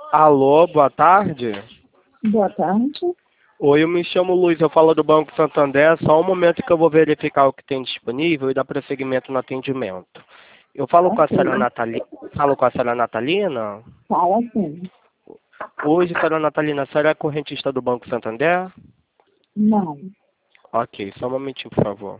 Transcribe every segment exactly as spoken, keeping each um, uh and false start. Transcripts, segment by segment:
Alô, boa tarde. Boa tarde. Oi, eu me chamo Luiz, eu falo do Banco Santander. Só um momento que eu vou verificar o que tem disponível e dar prosseguimento no atendimento. Eu falo com a Ok. senhora Natali... falo com a senhora Natalina? Fala sim. Hoje, senhora Natalina, a senhora é correntista do Banco Santander? Não. Ok, só um momentinho, por favor.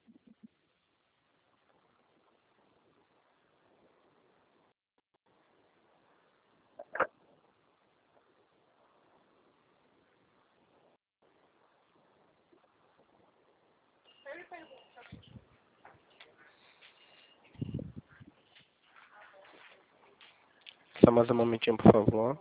Só mais um momentinho, por favor.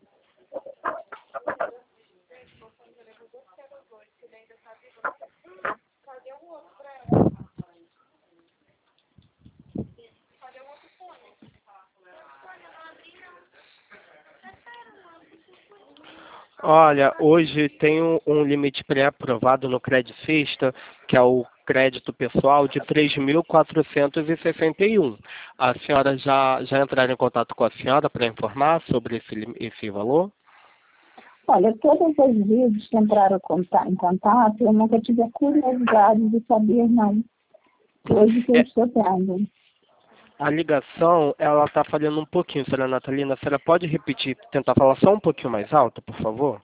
Olha, hoje tem um, um limite pré-aprovado no Crédito Sexta, que é o crédito pessoal de três mil quatrocentos e sessenta e um. A senhora já, já entraram em contato com a senhora para informar sobre esse, lim- esse valor? Olha, todas as vezes que entraram conta- em contato, eu nunca tive a curiosidade de saber, não. Hoje que eu É, estou tendo. a ligação, ela está falhando um pouquinho, senhora Natalina. A senhora pode repetir, tentar falar só um pouquinho mais alto, por favor?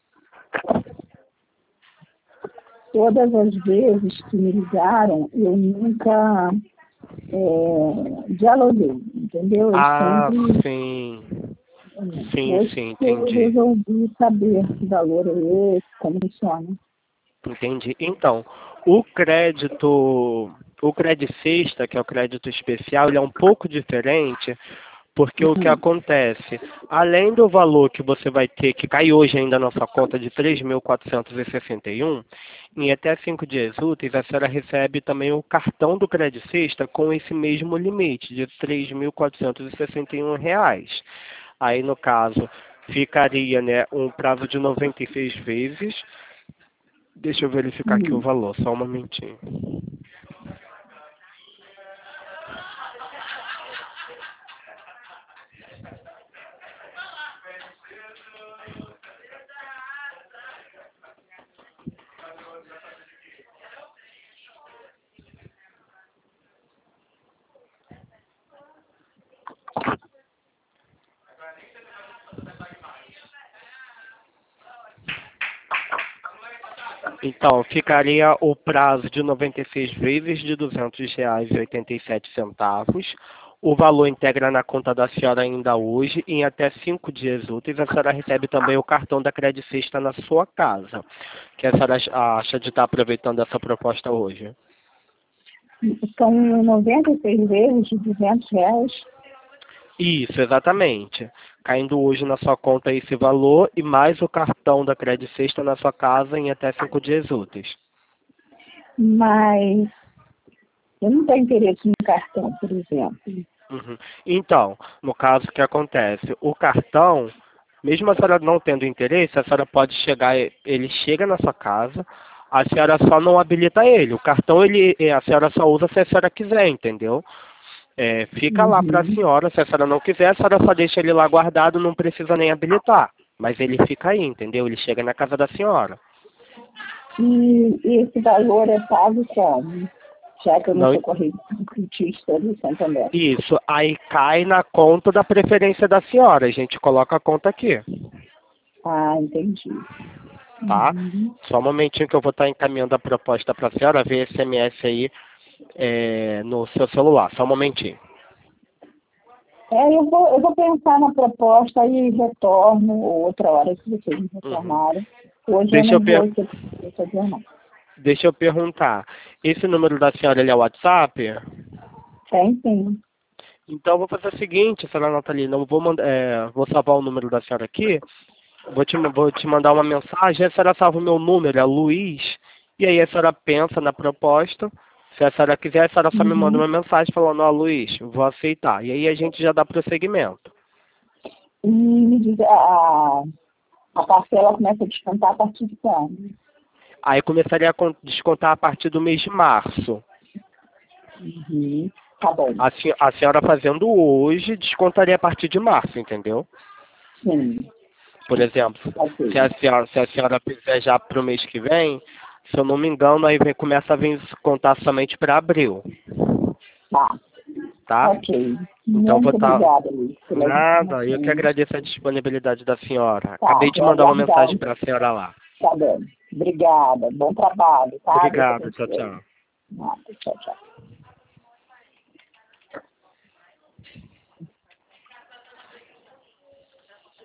Todas as vezes que me ligaram, eu nunca é, dialoguei, entendeu? Eu Ah, sempre, sim. é, Sim, hoje sim, que eu entendi. resolvi saber que valor é esse, como funciona. Entendi. Então, o crédito, o crédito sexta, que é o crédito especial, ele é um pouco diferente, porque o que Uhum. acontece, além do valor que você vai ter, que cai hoje ainda na sua conta de três mil quatrocentos e sessenta e um, em até cinco dias úteis, a senhora recebe também o cartão do crédito sexta com esse mesmo limite de três mil quatrocentos e sessenta e um reais. Aí, no caso, ficaria, né, um prazo de noventa e seis vezes. Deixa eu verificar aqui o Uhum. valor, só um momentinho. Então, ficaria o prazo de noventa e seis vezes de duzentos reais e oitenta e sete centavos. O valor integra na conta da senhora ainda hoje. Em até cinco dias úteis, a senhora recebe também o cartão da Credit Sexta na sua casa. O que a senhora acha de estar aproveitando essa proposta hoje? São noventa e seis vezes de duzentos reais. Isso, exatamente. Caindo hoje na sua conta esse valor e mais o cartão da Credit Sexta na sua casa em até cinco dias úteis. Mas eu não tenho interesse no cartão, por exemplo. Uhum. Então, no caso, o que acontece? O cartão, mesmo a senhora não tendo interesse, a senhora pode chegar, ele chega na sua casa, a senhora só não habilita ele. O cartão, ele, a senhora só usa se a senhora quiser, entendeu? É, fica lá para a Uhum. senhora, se a senhora não quiser, a senhora só deixa ele lá guardado, não precisa nem habilitar. Mas ele fica aí, entendeu? Ele chega na casa da senhora. E esse valor é pago como? Já que eu não Não, sou correntista do Santander. isso, aí cai na conta da preferência da senhora. A gente coloca a conta aqui. Ah, entendi. Tá? Uhum. Só um momentinho que eu vou estar encaminhando a proposta para a senhora, ver S M S aí é, no seu celular. Só um momentinho. É, eu vou, eu vou pensar na proposta e retorno outra hora que vocês me Uhum. retornarem. Hoje eu Deixa eu, não per vou ter que fazer, não. Deixa eu perguntar. Esse número da senhora ele é o WhatsApp? Tem sim. Então eu vou fazer o seguinte, senhora Natalina, eu vou, mandar, é, vou salvar o número da senhora aqui, vou te, vou te mandar uma mensagem, a senhora salva o meu número, é Luiz, e aí a senhora pensa na proposta. Se a senhora quiser, a senhora só me manda Uhum. uma mensagem falando, ó, Luiz, vou aceitar. E aí a gente já dá prosseguimento. E me diz, a, a parcela começa a descontar a partir de quando? Aí começaria a con- descontar a partir do mês de março. Uhum. Tá bom. A, se- a senhora fazendo hoje, descontaria a partir de março, entendeu? Sim. Por exemplo, Ok. se a senhora, se a senhora fizer já para o mês que vem, se eu não me engano, aí vem, começa a vir contar somente para abril, Tá. tá? Ok. Então eu vou Muito estar... obrigada, Luiz, pelas Nada, eu que informações. agradeço a disponibilidade da senhora. Tá, Acabei de vou mandar uma aguardar. mensagem para a senhora lá. Tá bem. Obrigada. Bom trabalho, tá? Deus Obrigado, tchau, abençoe. tchau. Nada. Tchau, tchau.